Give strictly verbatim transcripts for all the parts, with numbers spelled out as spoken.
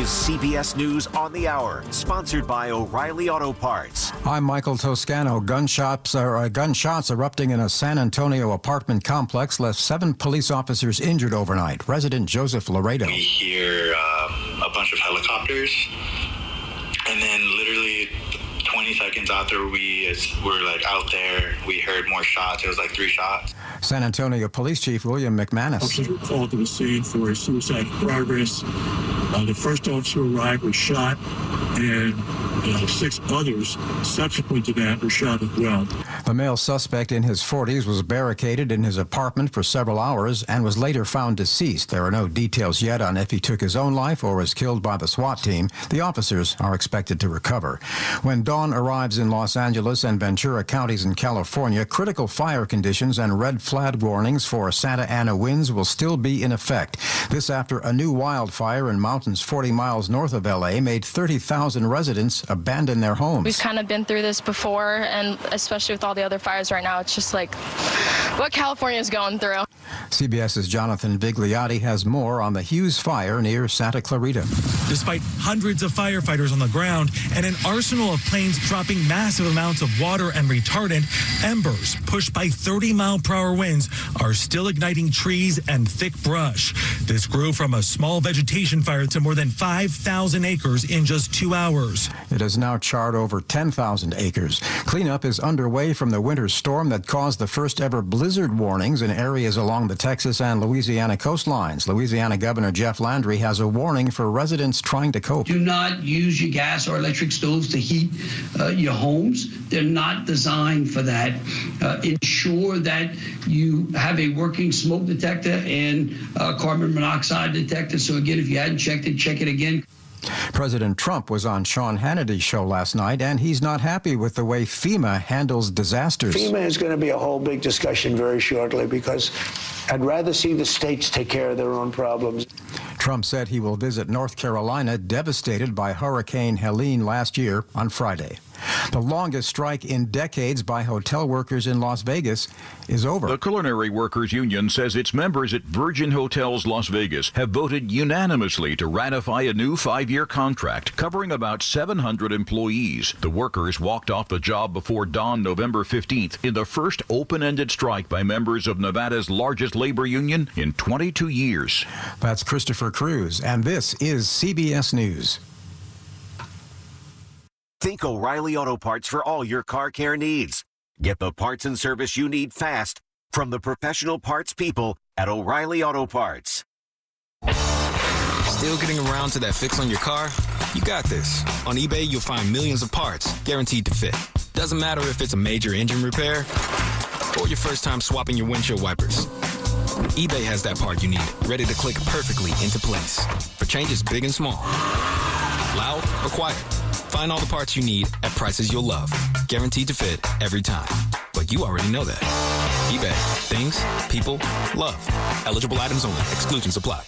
C B S News on the Hour, sponsored by O'Reilly Auto Parts. I'm Michael Toscano. Gunshots, are, uh, gunshots erupting in a San Antonio apartment complex left seven police officers injured overnight. Resident Joseph Laredo. We hear um, a bunch of helicopters, and then literally twenty seconds after we were like out there, we heard more shots. It was like three shots. San Antonio Police Chief William McManus. Officers were called to the scene for a suicide in progress. Uh, the first officer arrived was shot, and uh, six others subsequent to that were shot as well. The male suspect in his forties was barricaded in his apartment for several hours and was later found deceased. There are no details yet on if he took his own life or was killed by the SWAT team. The officers are expected to recover. When dawn arrives in Los Angeles and Ventura counties in California, critical fire conditions and red flag warnings for Santa Ana winds will still be in effect. This after a new wildfire in mountains forty miles north of L A made thirty thousand residents abandon their homes. We've kind of been through this before, and especially with all the other fires right now, it's just like what California is going through. CBS's Jonathan Vigliotti has more on the Hughes fire near Santa Clarita. Despite hundreds of firefighters on the ground and an arsenal of planes dropping massive amounts of water and retardant, embers pushed by thirty mile per hour winds are still igniting trees and thick brush. This grew from a small vegetation fire to more than five thousand acres in just two hours. It has now charred over ten thousand acres. Cleanup is underway from the winter storm that caused the first ever blizzard warnings in areas along the Texas and Louisiana coastlines. Louisiana Governor Jeff Landry has a warning for residents trying to cope. Do not use your gas or electric stoves to heat uh, your homes. They're not designed for that. Uh, ensure that you have a working smoke detector and uh, carbon monoxide detector. So again, if you hadn't checked it, check it again. President Trump was on Sean Hannity's show last night, and he's not happy with the way FEMA handles disasters. FEMA is going to be a whole big discussion very shortly because I'd rather see the states take care of their own problems. Trump said he will visit North Carolina, devastated by Hurricane Helene last year, on Friday. The longest strike in decades by hotel workers in Las Vegas is over. The Culinary Workers Union says its members at Virgin Hotels Las Vegas have voted unanimously to ratify a new five-year contract covering about seven hundred employees. The workers walked off the job before dawn November fifteenth in the first open-ended strike by members of Nevada's largest labor union in twenty-two years. That's Christopher Cruz, and this is C B S News. Think O'Reilly Auto Parts for all your car care needs. Get the parts and service you need fast from the professional parts people at O'Reilly Auto Parts. Still getting around to that fix on your car? You got this. On eBay, you'll find millions of parts guaranteed to fit. Doesn't matter if it's a major engine repair or your first time swapping your windshield wipers. eBay has that part you need, ready to click perfectly into place for changes big and small. Loud or quiet. Find all the parts you need at prices you'll love. Guaranteed to fit every time. But you already know that. eBay. Things, people, love. Eligible items only. Exclusions apply.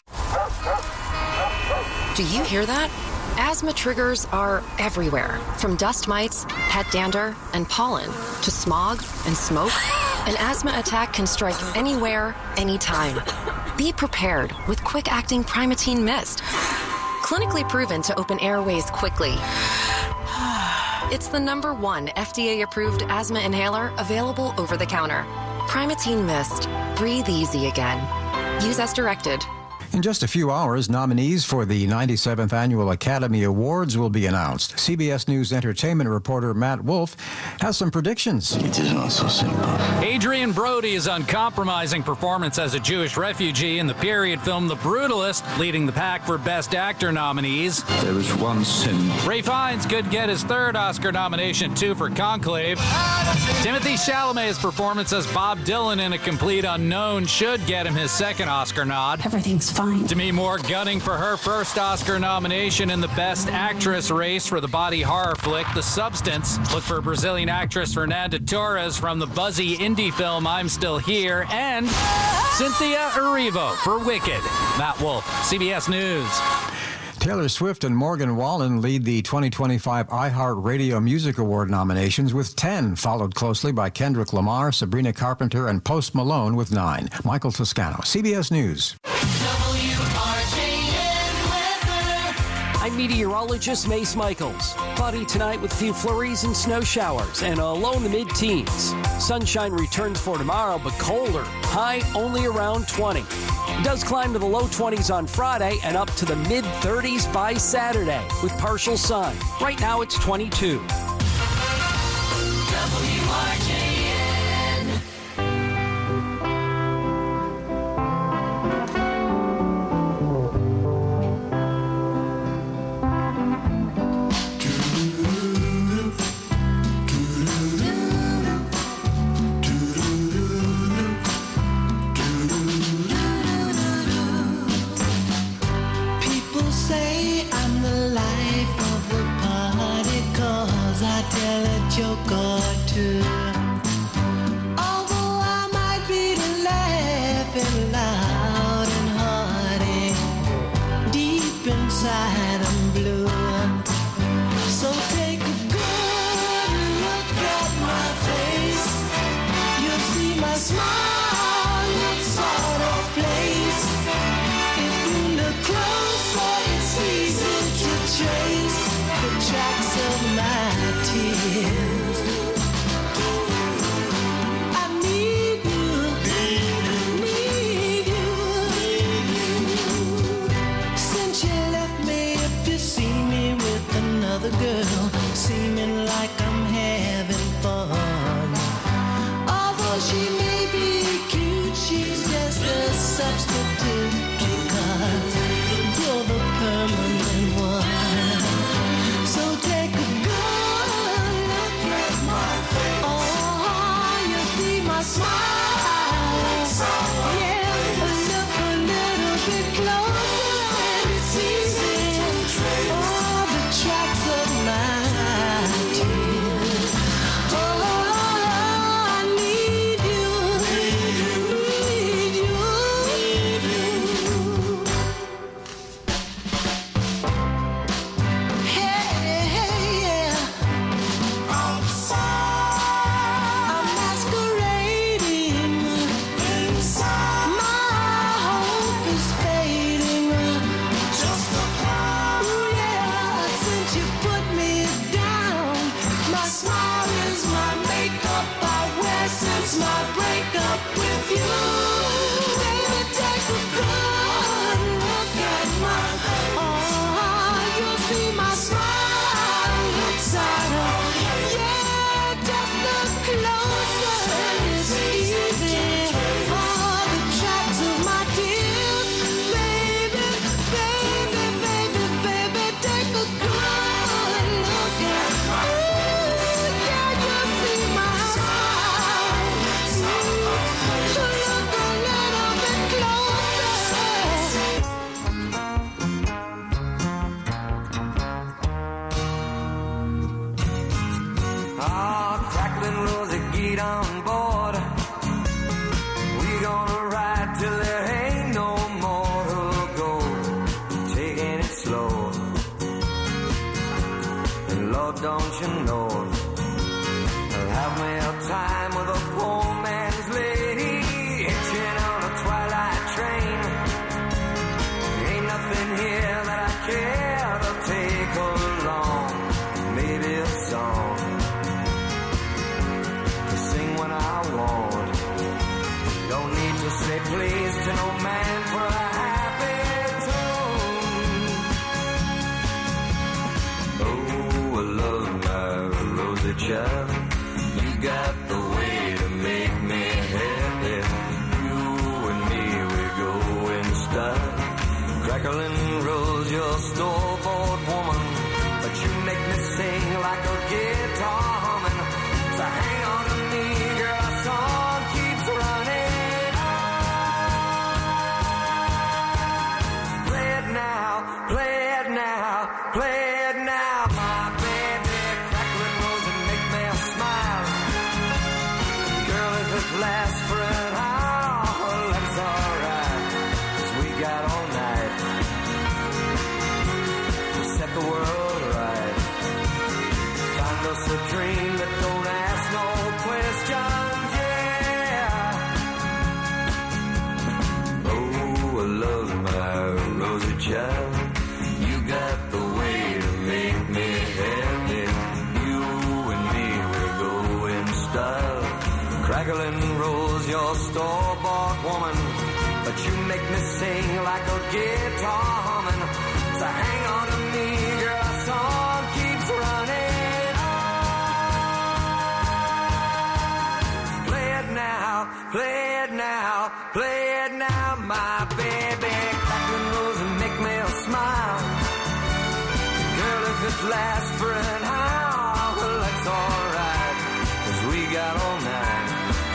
Do you hear that? Asthma triggers are everywhere. From dust mites, pet dander, and pollen to smog and smoke. An asthma attack can strike anywhere, anytime. Be prepared with quick-acting Primatene Mist. Clinically proven to open airways quickly. It's the number one F D A-approved asthma inhaler available over the counter. Primatene Mist. Breathe easy again. Use as directed. In just a few hours, nominees for the ninety-seventh Annual Academy Awards will be announced. C B S News entertainment reporter Matt Wolf has some predictions. It is not so simple. Adrian Brody's uncompromising performance as a Jewish refugee in the period film The Brutalist, leading the pack for Best Actor nominees. There is one sin. Ralph Fiennes could get his third Oscar nomination, too, for Conclave. Timothy Chalamet's performance as Bob Dylan in A Complete Unknown should get him his second Oscar nod. Everything's fine. Demi Moore gunning for her first Oscar nomination in the Best Actress race for the body horror flick The Substance. Look for Brazilian actress Fernanda Torres from the buzzy indie film I'm Still Here, and Cynthia Erivo for Wicked. Matt Wolf, C B S News. Taylor Swift and Morgan Wallen lead the twenty twenty-five iHeartRadio Music Award nominations with ten, followed closely by Kendrick Lamar, Sabrina Carpenter, and Post Malone with nine. Michael Toscano, C B S News. I I'm meteorologist Mace Michaels. Cloudy tonight with a few flurries and snow showers and a low in the mid-teens. Sunshine returns for tomorrow, but colder. High only around twenty. It does climb to the low twenties on Friday and up to the mid-thirties by Saturday with partial sun. Right now it's twenty-two. W R J N. People say I'm the life of the party 'cause I tell a joke or two. Although I might be laughing loud and hearty, deep inside I'm blue. So take a good look at my face. You'll see my smile looks sort of place. If you look closer, it's easy to trace the tracks of my tears. I need you, need you. Since you left me, if you see me with another girl, seeming like I'm having fun. Although she may be cute, she's just a substitute because you're the permanent one. So take a good look at my face. Oh, you see my smile. Yeah, look a little bit closer and it's easy to trace all the tracks of my tears. Oh, I need you, need you. Hey, yeah. I'm masquerading inside. My hope is fading. Just a cloud. Ooh, yeah. Since you put me down, my smile is my makeup I wear since my breakup with you. Baby, take a good look at my face. Oh, you'll see my smile looks sort of. Yeah, just look closer and it's easy. All the tracks of my tears. Baby, baby, baby, baby, take a good look at my face. Yeah, you'll see my smile. So look a little bit closer. Ah, crackling rosy, get on board. We gonna ride till there ain't no more to go. Taking it slow. And Lord, don't you know, I'll have me a time with a poor man's lady, hitching on a twilight train. Ain't nothing here that I care to take along. Maybe a song to sing when I want. Don't need to say please to no man for a happy tune. Oh, I love my rosy child. You got the way to make me happy. You and me, we go in style. Crackling rose, your store-bought woman, but you make me sing like a guitar humming. So hang on to me, girl, our song keeps running on. Play it now, play it now, play it now, my baby. Crackling rose and make me smile. Girl, if it lasts for an hour, that's alright, 'cause we got all night to set the world right. Find us a dream that don't ask no questions, yeah. Oh, I love my rosy child. You got the way your store-bought woman, but you make me sing like a guitar humming. So hang on to me, girl, our song keeps running on. Play it now, play it now, play it now, my baby. Crack the nose and make me smile. Girl, if it lasts for an hour, well, that's alright, 'cause we got all night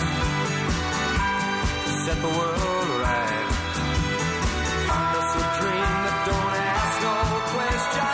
to set the world right. Find us a dream that don't ask no question.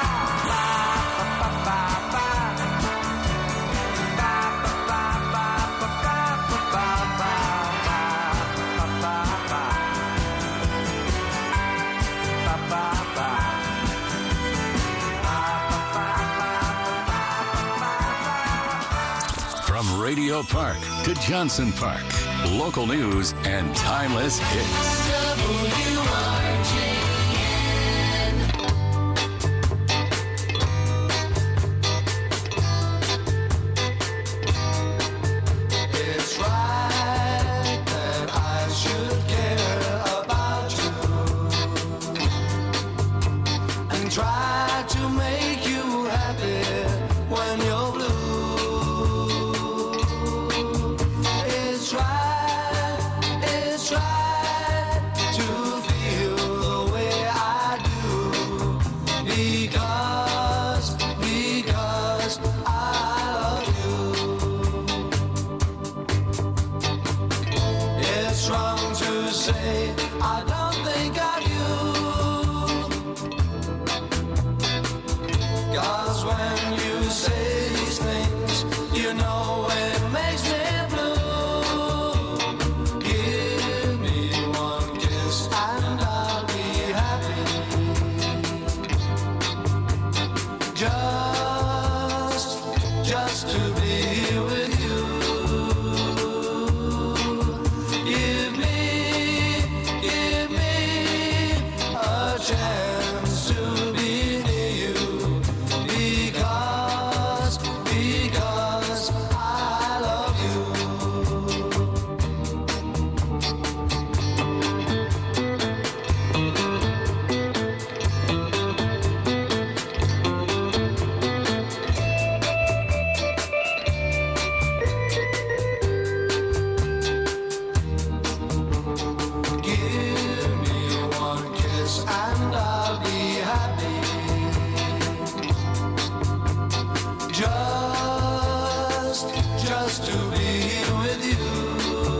From Radio Park to Johnson Park, local news and timeless hits. W R J N. It's right that I should care about you and try to make you happy when you're blue. It's right, it's right to feel the way I do, because, because I love you. It's wrong to say I don't think of you, 'cause when you say these things, you know it makes me blue. Give me one kiss and I'll be happy. Just, just to be with you. Give me, give me a chance to be near you, because, because I love you. Give me one kiss and I'll be happy. Just, just to be with you.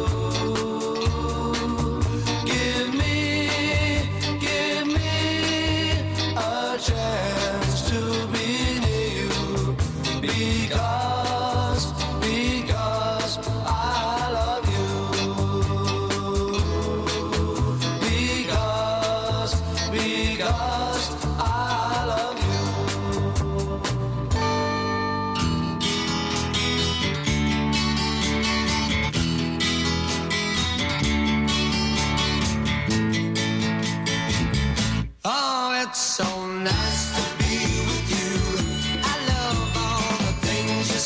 Give me, give me a chance to be near you, because, because I love you. Because, because I love you. Oh, it's so nice to be with you. I love all the things you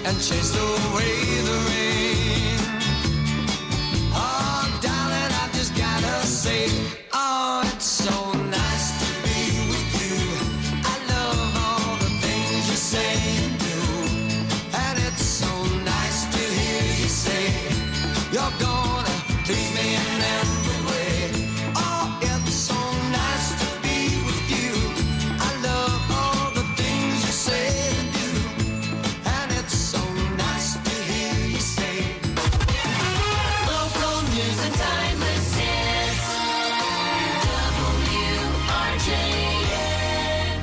and chased away the rain. Oh, darling, I just gotta say, oh, it's so nice to be with you. I love all the things you say and do, and it's so nice to hear you say you're gonna please me in every way. Oh, it's so nice to be with you. I love all the things you say and do, and it's so nice to hear you say. Local news and timeless hits. W R J N.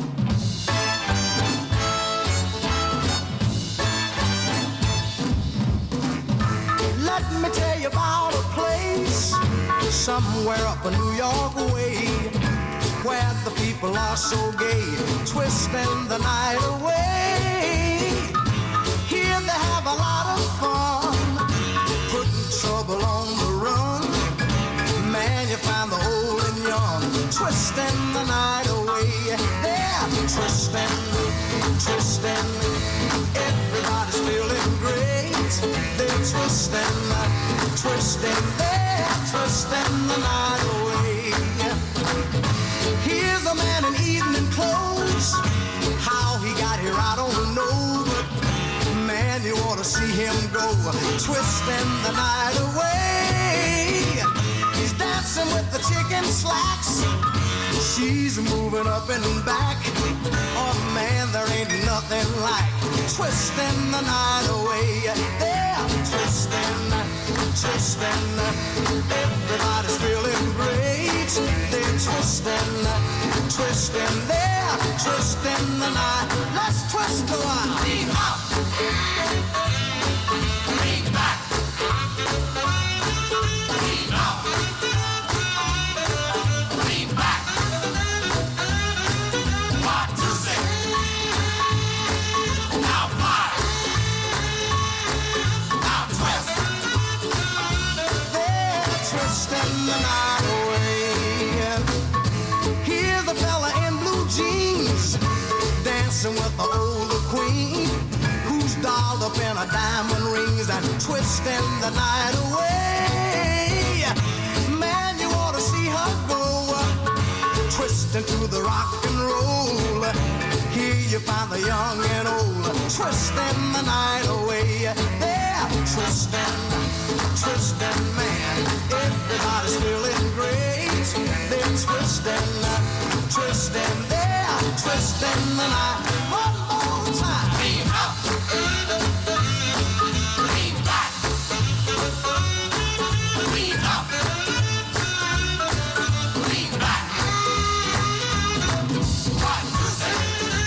Let me tell you about a place somewhere up a New York way, where the people are so gay, twisting the night away. Here they have a lot of fun, putting trouble on the run. Man, you find the old and young, twisting the night away. They're twisting, twisting, everybody's feeling great. They're twisting, twisting, they're twisting the night away. Here's a man in evening clothes. How he got here, I don't know. But man, you ought to see him go, twisting the night away. He's dancing with the chicken slacks. She's moving up and back. Oh man, there ain't nothing like twisting the night away. They're twisting, twisting, everybody's feeling great. They're twisting, twisting, they're twisting the night. Let's twist a while. Lean up, lean back, lean up, lean back. One, two, six. Now five. Now twist. They're twisting the night away. Here's a fella in blue jeans, dancing with the older queen, who's dolled up in her diamond rings and twisting the night away. Man, you ought to see her go, twisting to the rock and roll. Here you find the young and old, twisting the night away. They're twisting, twisting, man, everybody's feeling great. They're twisting, twisting, they're twisting the night. One more time. Lean up, lean back, lean up, lean back. One, two, three.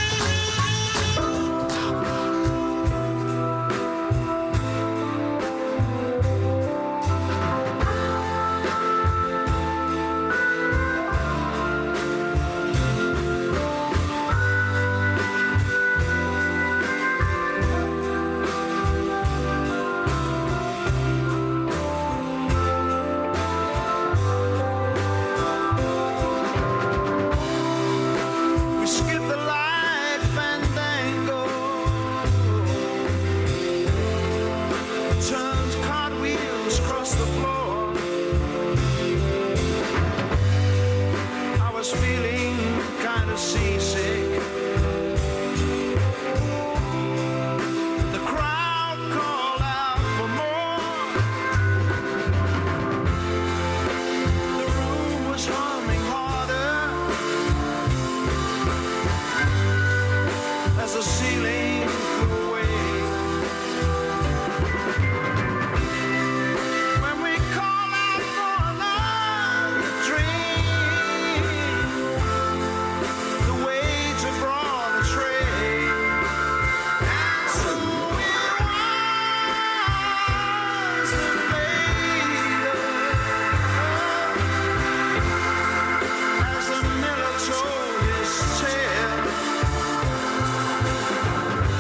We skip the light fandango, turns cartwheels across the floor. I was feeling kind of seasick. The crowd called out for more. The room was humming harder as the ceiling flew away. When we call out for another drink, the waiter brought a tray, and so it was that later, as the miller told his tale,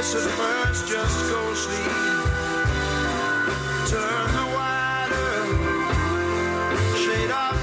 kiss at first, just go sleep. Turn the wider shade of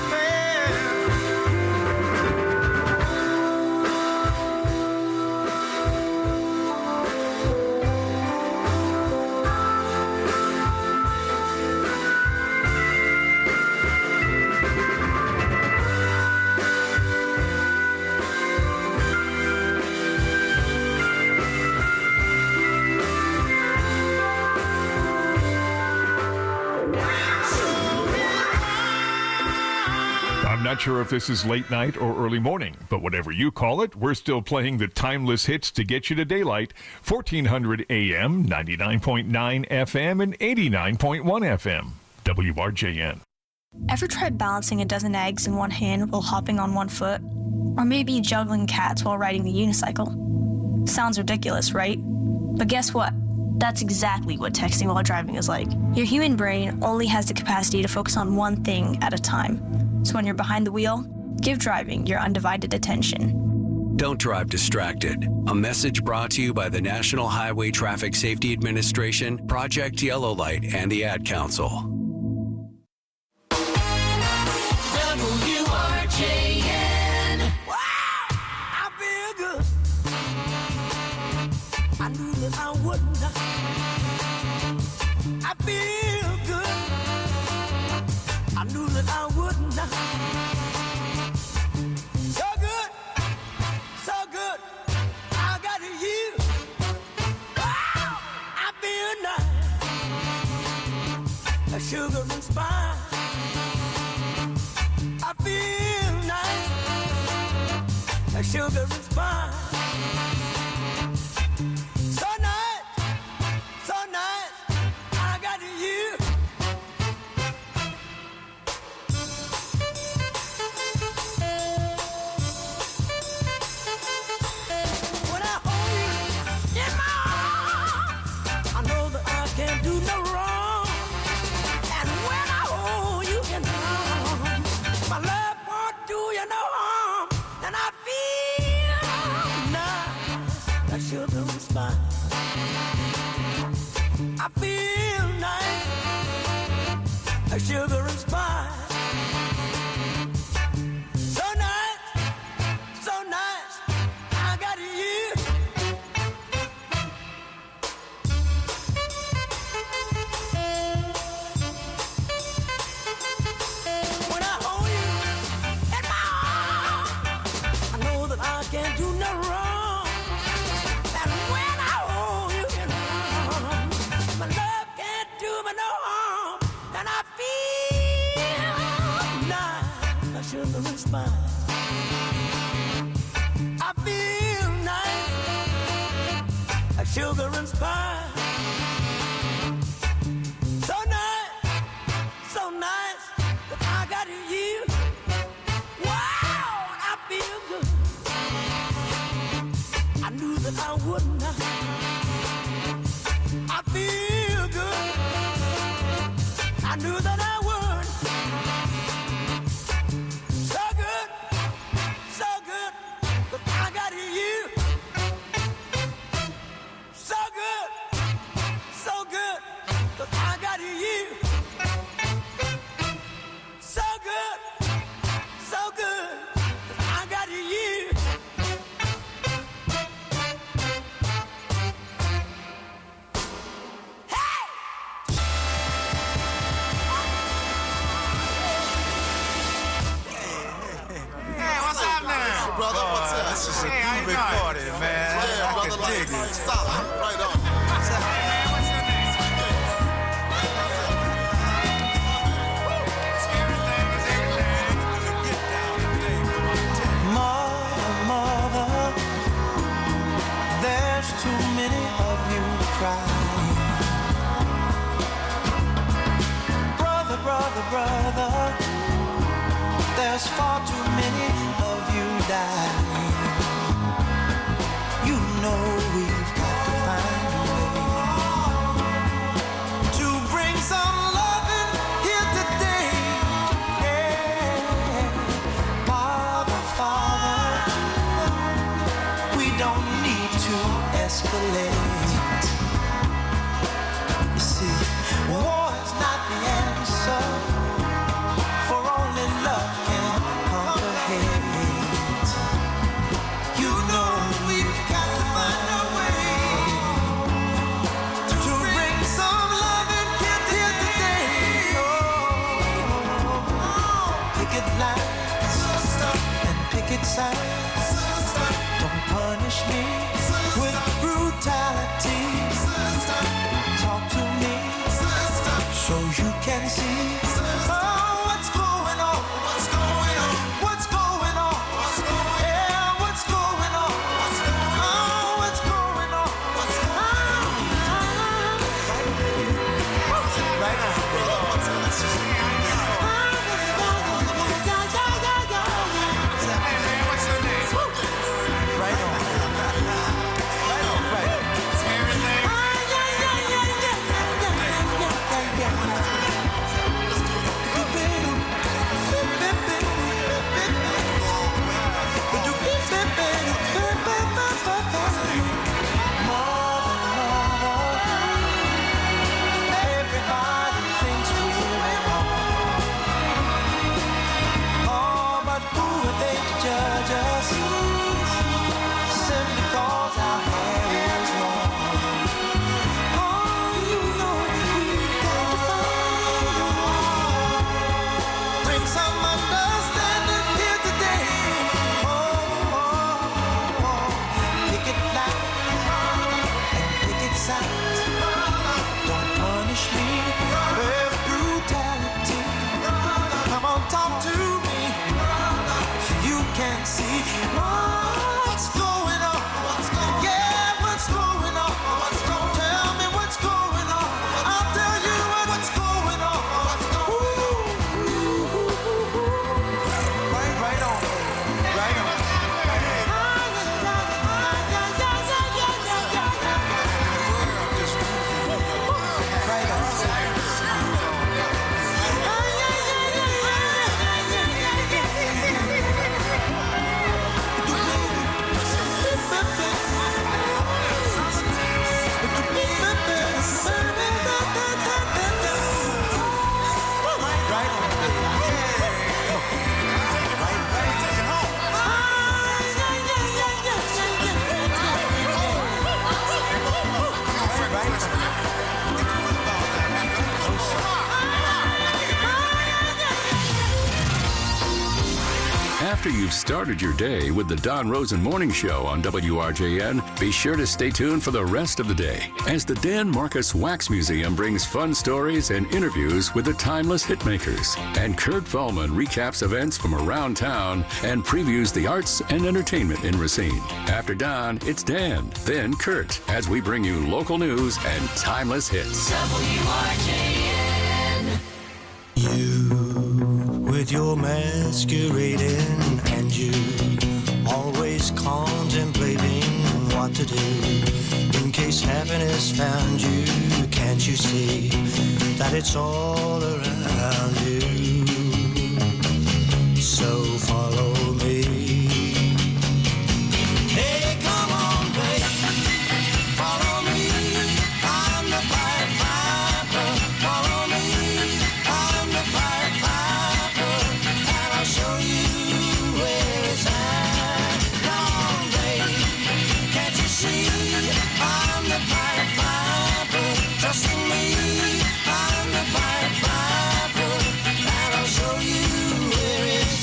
Not sure if this is late night or early morning, but whatever you call it, we're still playing the timeless hits to get you to daylight. fourteen hundred A M, ninety-nine point nine F M, and eighty-nine point one F M. W R J N. Ever tried balancing a dozen eggs in one hand while hopping on one foot? Or maybe juggling cats while riding the unicycle? Sounds ridiculous, right? But guess what? That's exactly what texting while driving is like. Your human brain only has the capacity to focus on one thing at a time. So when you're behind the wheel, give driving your undivided attention. Don't drive distracted. A message brought to you by the National Highway Traffic Safety Administration, Project Yellow Light, and the Ad Council. W R J N. Wow, I feel good. I knew that I wouldn't. I feel good. I knew that I wouldn't. So good, so good. I got you. Wow, I feel nice. A sugar and spice. I feel nice. A sugar and spice. So nice, so nice. I got you. When I hold you in my arms, I know that I can't do no wrong. And when I hold you in my arms, my love won't do you no harm. And I feel nice, like sugar and spice. I feel nice, like sugar and spice. So nice, so nice, I got you. When I hold you in my arms, I know that I can't do no wrong. And when I hold you in my arms, my love can't do me no harm. And I feel nice, like sugar and spice. I feel nice, like sugar and spice. So nice, so nice, that I got you. Wow, I feel good. I knew that I wouldn't. I feel good. I knew that I would. So good, so good, but I got you. So good, so good, but I got you. So good, so good, but I got you. Hey, what's up now? Brother, what's up? This is a hey, big party, man. Yeah, I brother, can dig it. Solid, right on. What's up? Hey, man, what's your name? Mother, mother, there's too many of you crying. Brother, brother, brother, there's far too many of you dying. You know we've got to find a way to bring some loving here today. Yeah. Father, Father, we don't need to escalate. late. You see, war is not the answer, for only love can conquer hate. You know we've got to find a way to bring some love in here today. Oh, picket lines and picket signs. Don't punish me with brutality. Talk to me so you can see. Oh, what's going on? What's going on? What's going on? What's going on? Yeah, what's going on? What's going on? Oh, what's going on? What's going on? Right now. Everybody thinks we're wrong. Oh, but who are they to judge us? Simply cause our hair is long. Oh, you know we've got to find a way. Bring some understanding here today. Oh, oh, oh. Picket lines and picket signs. Don't punish me with brutality. Come on, talk to me. You can see what's going on. Yeah, what's going on? Tell me what's going on. I'll tell you what's going on. Ooh. Right, right on. Right on. Right on. After you've started your day with the Don Rosen Morning Show on W R J N, be sure to stay tuned for the rest of the day as the Dan Marcus Wax Museum brings fun stories and interviews with the timeless hitmakers. And Kurt Feldman recaps events from around town and previews the arts and entertainment in Racine. After Don, it's Dan, then Kurt, as we bring you local news and timeless hits. W R J N. With your masquerading and you always contemplating what to do in case happiness found you. Can't you see that it's all around you? So follow me. Hey, come on, baby, follow me. I'm the Pied Piper. Follow me. I'm the Pied Piper. I'll show you where it's at. Come on, baby, can't you see? I'm the Pied Piper. Trust in me. I'm the Pied Piper. And I'll show you where it's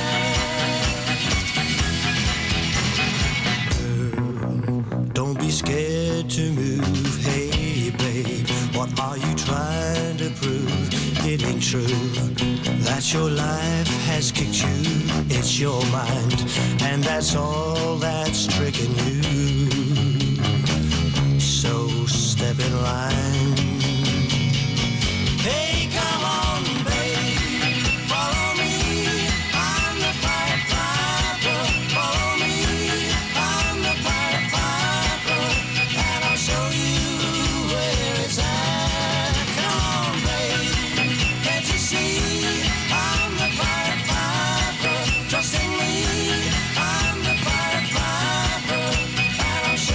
at. Don't be scared to move. Hey, babe, what are you trying to prove? It ain't true that your life has kicked you. It's your mind, and that's all that's tricking you. So step in line. Hey, come on, babe, follow me. I'm the Pied Piper. Follow me. I'm the Pied Piper, and I'll show you where it's at. Come on, babe, can't you see? I'm the Pied Piper. Trust in me. I'm the Pied Piper, and I'll show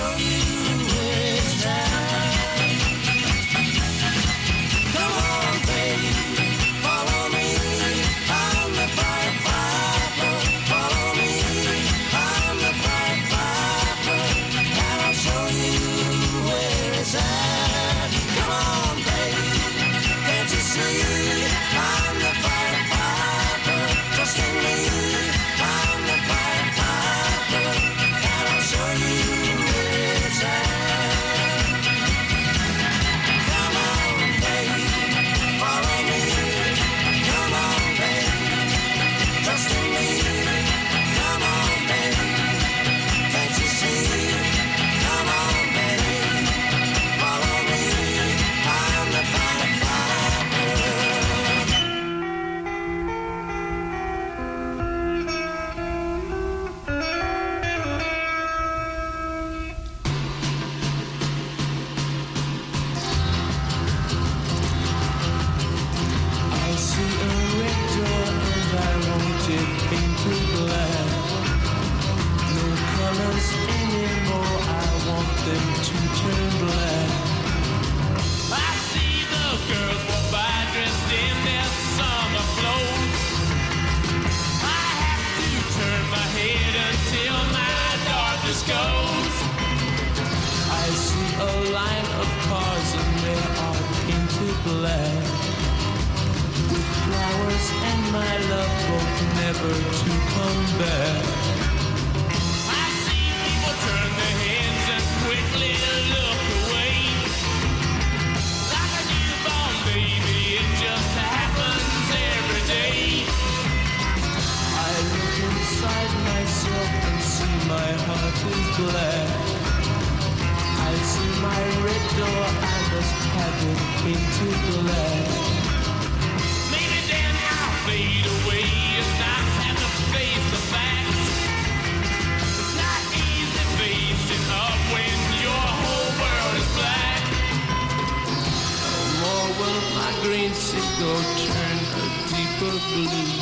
black, with flowers and my love both never to come back. I see people turn their heads and quickly look away, like a newborn baby, it just happens every day. I look inside myself and see my heart is black. I see my red door, I must have it painted black. Maybe then I'll fade away and not have to face the facts. It's not easy facing up when your whole world is black. No more will my green cigar turn a deeper blue.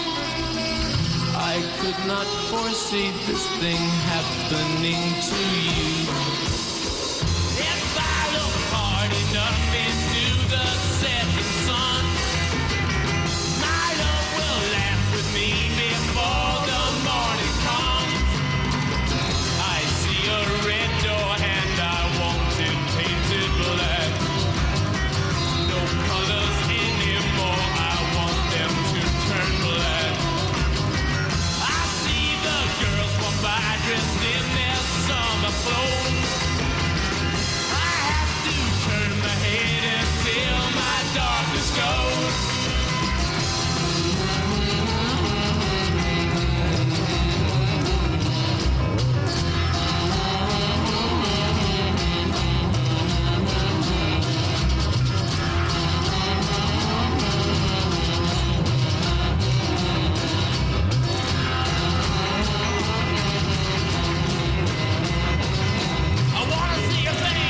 I could not foresee this thing happening to you. If I look hard enough into the setting sun, my love will laugh with me before the morning comes. I see a red door and I want it painted black. No colors anymore, I want them to turn black. I see the girls walk by dressed in their summer clothes. Turn my head until my darkness goes. I wanna see a baby.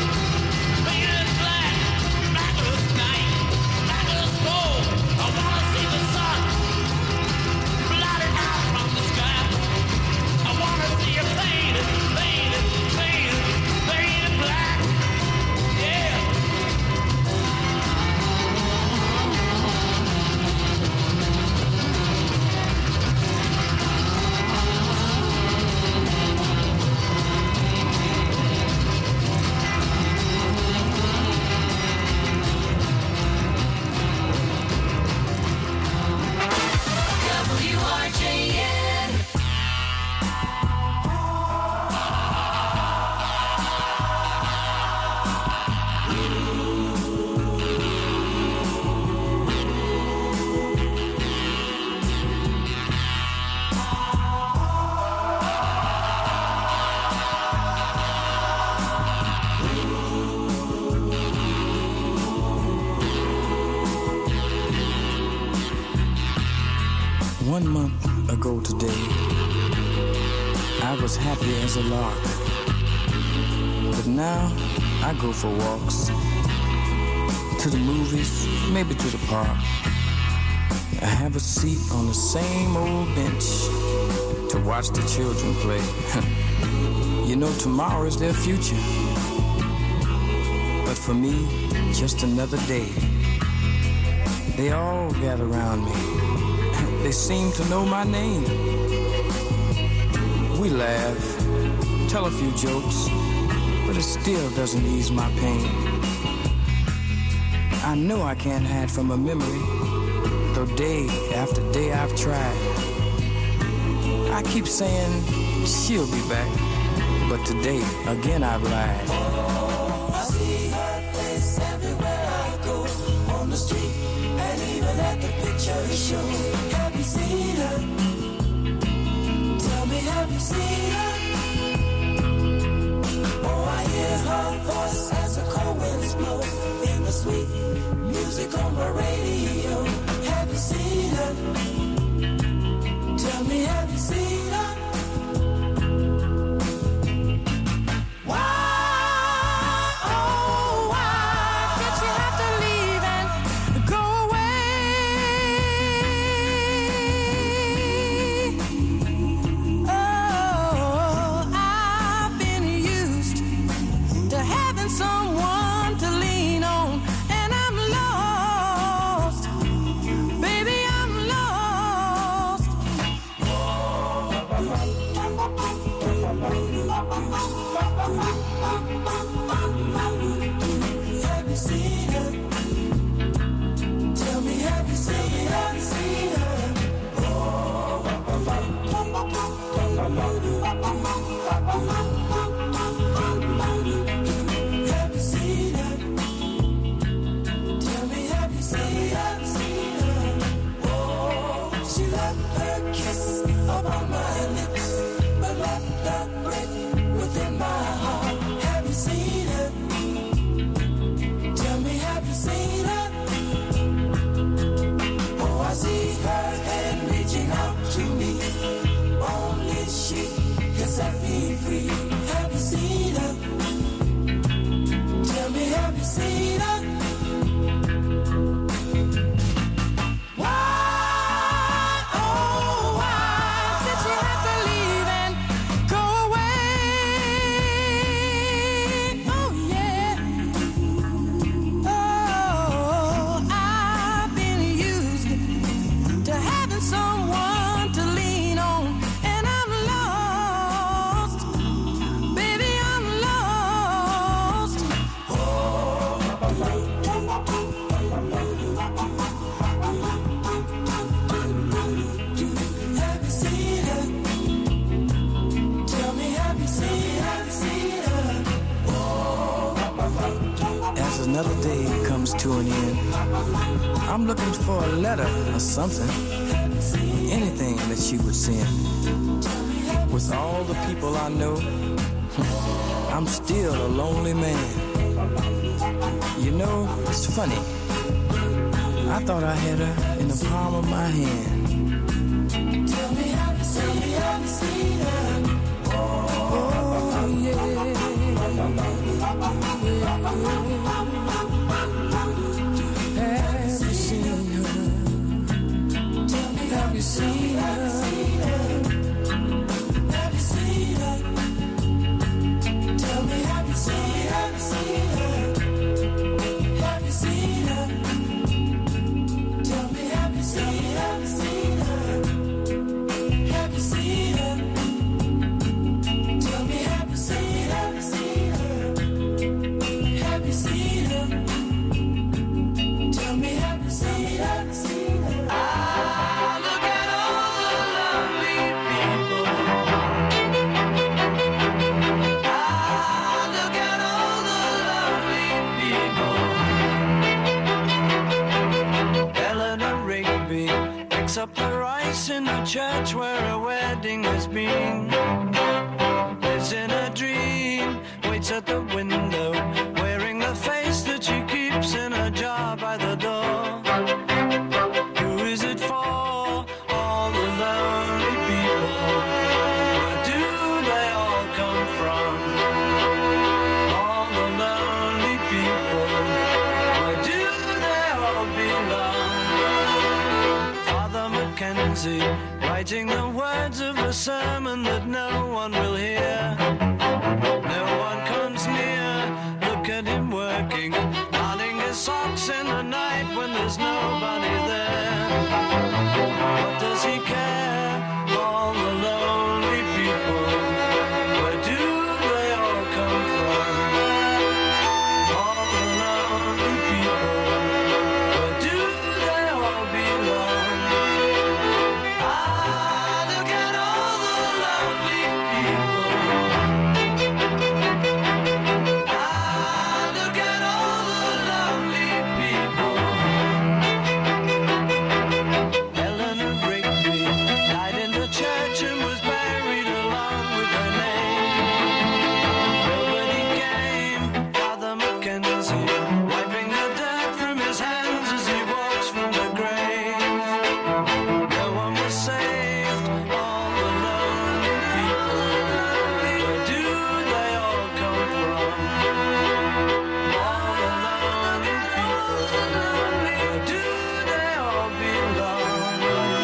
One month ago today, I was happy as a lark. But now, I go for walks. To the movies, maybe to the park. I have a seat on the same old bench to watch the children play. You know, tomorrow is their future. But for me, just another day. They all gather around me. They seem to know my name. We laugh, tell a few jokes, but it still doesn't ease my pain. I know I can't hide from a memory, though day after day I've tried. I keep saying she'll be back, but today again I've lied. Oh, I see her face everywhere I go, on the street and even at the picture show. Have you seen her? Tell me, have you seen her? Oh, I hear her voice as the cold winds blow in the sweet music on my radio. Have you seen her? Tell me, have you seen her? Have you seen her? another day comes to an end. I'm looking for a letter or something, anything that she would send. With all the people I know, I'm still a lonely man. You know, it's funny. I thought I had her in the palm of my hand. Tell me how you see, how you see her. Oh, yeah. Have you seen her? Have you seen her? Have you seen her? Tell me, have you seen, have you seen her? Have you seen her? Tell me, have you seen, have you seen her? Have you seen her? Tell me, have you seen, have you seen her? Have you seen her? Tell me, have you seen, have you seen her? Ah, look at all the lovely people. Ah, look at all the lovely people. Eleanor Rigby picks up the rice in the church where a wedding has been. Lives in a dream, waits at the window, wearing the face that she keeps in a jar by the door. Who is it for? All the lonely people. Where do they all come from? All the lonely people. Where do they all belong? Father Mackenzie, writing the words of a sermon that no one will hear. No one comes near. Look at him working, darning his socks in the night when there's nobody there. What does he care? All the lonely people. Where do they all come from? All the lonely people. Where do they all belong? Ah, look at all the lonely people. Ah, look at all the lonely people. Eleanor Rigby died in the church and was buried along with her name. Nobody came. Father Mackenzie wiping the dirt from his hands as he walks from the grave. No one was saved. All the lonely people. Where do they all come from? All the lonely people. Where do they all belong?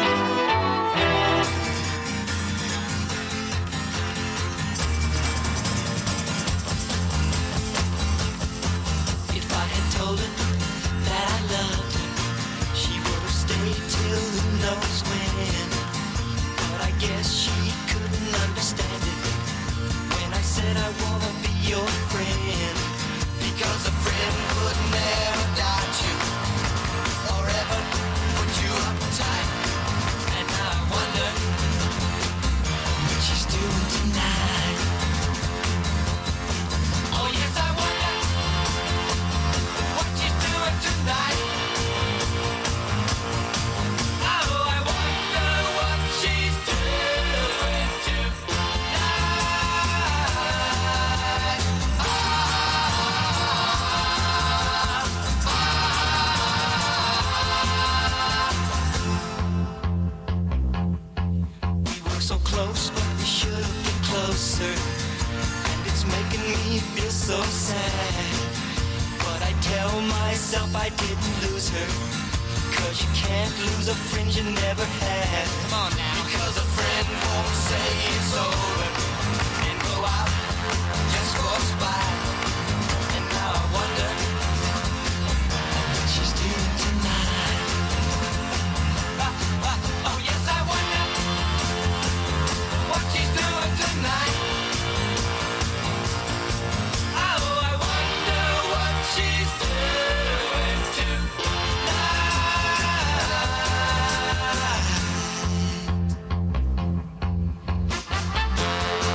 If I had told her that I loved her, she would have stayed till who knows when. But I guess she couldn't understand it when I said I wanna be your friend. Because a friend would never doubt you or ever put you uptight. And now I wonder what she's doing tonight. Oh yes, I wonder what she's doing tonight. Oh, I wonder what she's doing tonight. We were so close, but we should have been closer. And it's making me feel so sad. But I tell myself I didn't lose her. Cause you can't lose a friend you never had. Come on now. Because a friend won't say it's over and go out just for a spot. And now I wonder what she's doing tonight. Ah, ah, oh yes, I wonder what she's doing tonight. Oh, I wonder what she's doing tonight.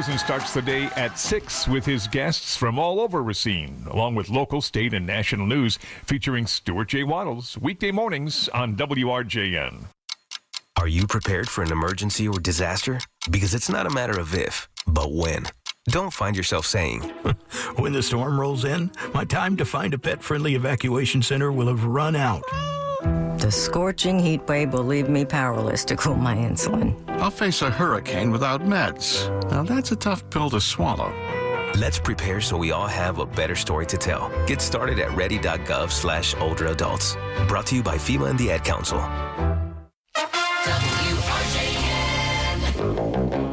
Rosen starts the day at six with his guests from all over Racine, along with local, state, and national news featuring Stuart J. Waddles, weekday mornings on W R J N. Are you prepared for an emergency or disaster? Because it's not a matter of if, but when. Don't find yourself saying, when the storm rolls in, my time to find a pet-friendly evacuation center will have run out. The scorching heat wave will leave me powerless to cool my insulin. I'll face a hurricane without meds. Now that's a tough pill to swallow. Let's prepare so we all have a better story to tell. Get started at ready.gov slash older adults. Brought to you by FEMA and the Ad Council. W R J N.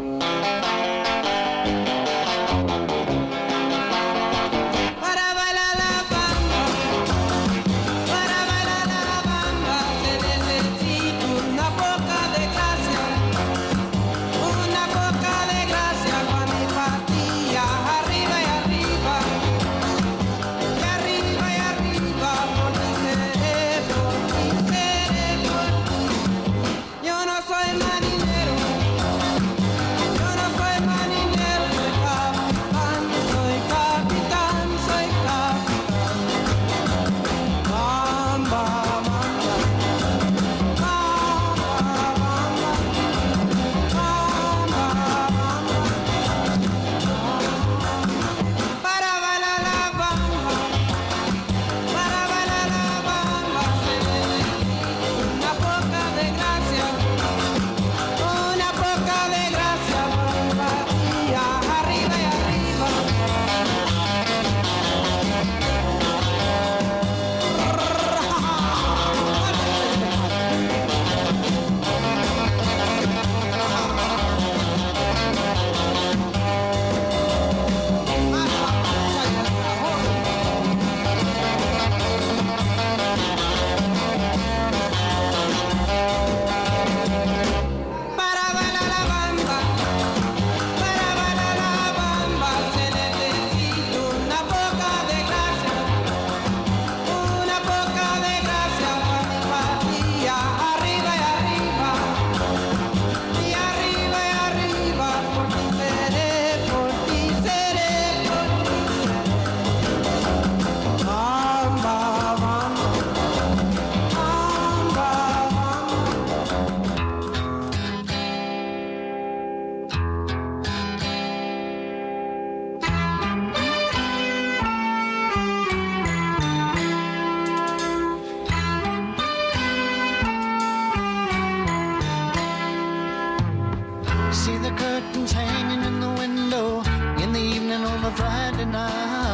See the curtains hanging in the window in the evening on a Friday night.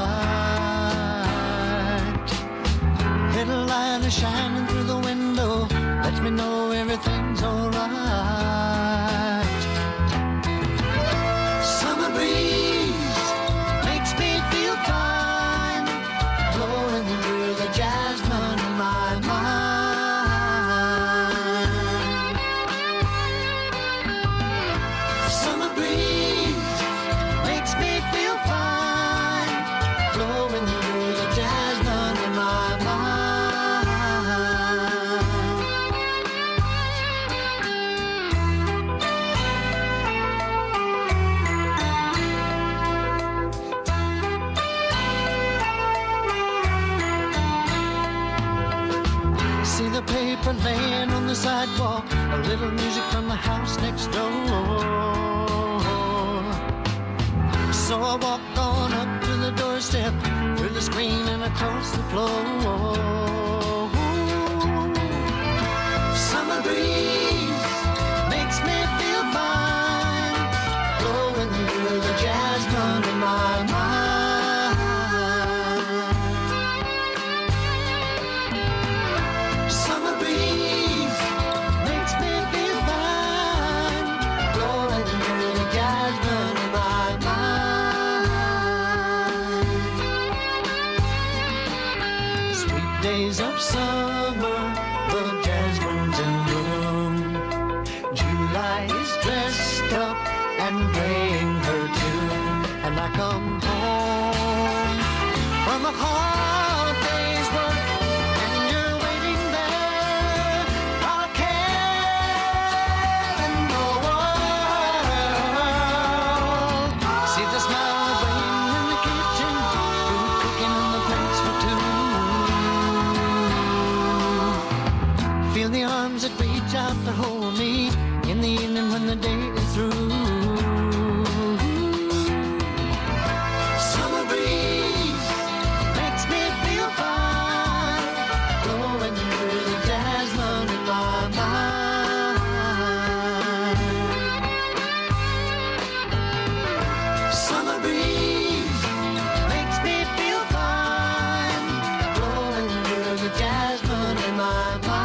Little light is shining through the window, lets me know everything's alright. Summer breeze makes me feel fine, blowing through the jasmine in my mind. Summer breeze makes me feel fine, blowing through the jasmine in my mind. See the paper laying on the sidewalk, a little music from the house next door. So I walk on up to the doorstep, through the screen and across the floor. Summer breeze makes me feel fine, blowing through the jasmine in my mind. Summer breeze makes me feel fine, blowing through the jasmine in my mind. Sweet days of summer, the jasmine's in bloom. July is dressed up and playing her tune, and I come home from a hard day's work, and you're waiting there, all care in the world. Oh, when the day is through. Summer breeze makes me feel fine, blowing through the jasmine in my mind. Summer breeze makes me feel fine, blowing through the jasmine in my mind.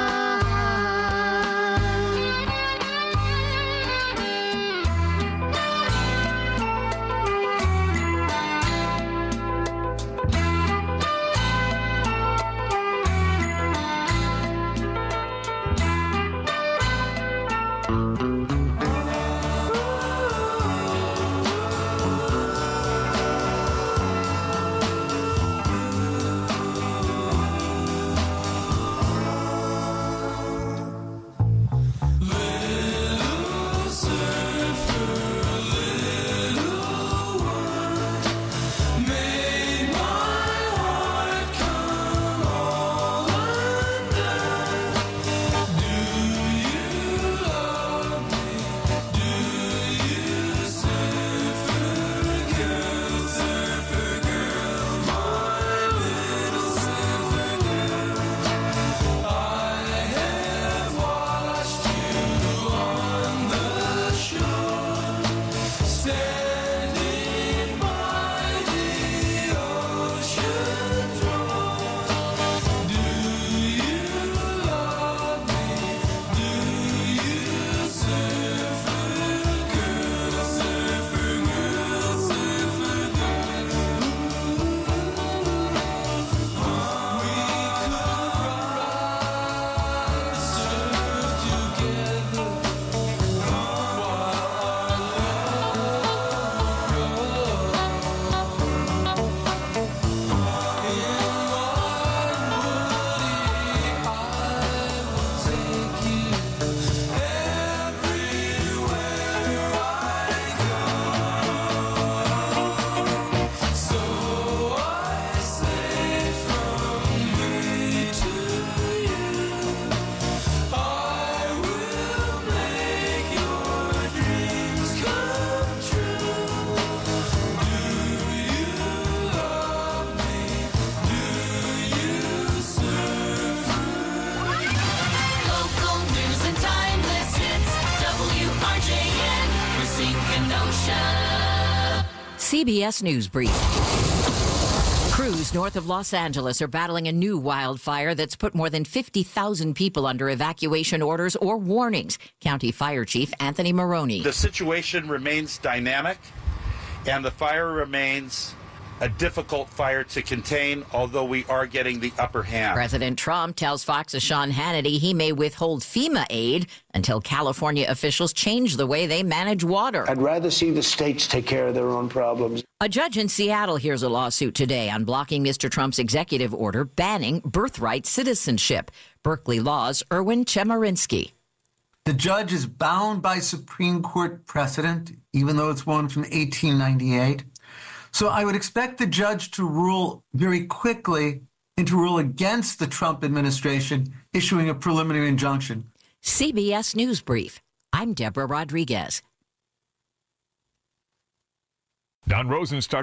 C B S News Brief. Crews north of Los Angeles are battling a new wildfire that's put more than fifty thousand people under evacuation orders or warnings. County Fire Chief Anthony Maroney. The situation remains dynamic, and the fire remains a difficult fire to contain, although we are getting the upper hand. President Trump tells Fox's Sean Hannity he may withhold FEMA aid until California officials change the way they manage water. I'd rather see the states take care of their own problems. A judge in Seattle hears a lawsuit today on blocking Mister Trump's executive order banning birthright citizenship. Berkeley Law's Erwin Chemerinsky. The judge is bound by Supreme Court precedent, even though it's one from eighteen ninety-eight. So I would expect the judge to rule very quickly and to rule against the Trump administration issuing a preliminary injunction. C B S News Brief. I'm Deborah Rodriguez. Don Rosen started